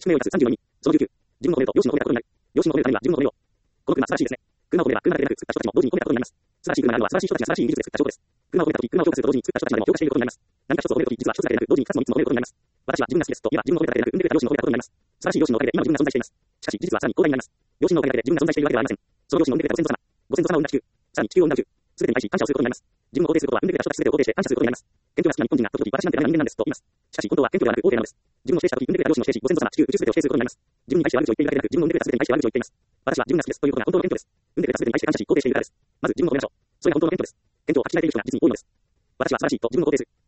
宿命を出す34人。その19。自分の褒めると、両親の褒めたことになる。両親の褒めるためには自分の褒めよう。この車素晴らしいですね。車を褒めれば、車だけでなく作った人たちも同時に褒めたことになります。素晴らしい車があるのは素晴らしい人たちが素晴らしい技術で作った証拠です。車を褒めたとき、車を評価すると同時に作った人たちまでも評価していることになります。何か一つを褒めるとき、実は一つだけでなく、同時に二つも三つも褒めることになります。私は自分が好きですと、今自分の褒めただけでなく、産んでくれた両親の褒めたことになります。素晴らしい両親のおかげで今自分が存在しています。しかし、事実はさらに広大になります。両親のおかげだけで自分が存在しているわけではありません。その両親の産んでくれたご先祖様を生んだ地球、さらに地球を生んだ宇宙、すべてに対し感謝をすることになります。自分を肯定することは、産んでくれた人たちすべてを肯定して感謝することになります。謙虚が好きな日本人が時々私なんてダメな人間なんですと言います。しかし、本当は謙虚ではなく、肯定なのです。自分を否定したとき、産んでくれた両親の否定し、ご先祖様、地球、宇宙すべてを否定することになります。自分に対して悪口を言っているだけでなく、自分の産んでくれたすべてに対して悪口を言っています。私は自分が好きですということが本当の謙虚です。産んでくれたすべてに対して感謝し、肯定しているからです。まず自分を褒めましょう。それが本当の謙虚です。謙虚を書き換えている人が実に多いのです。私は素晴らしいと自分を肯定する。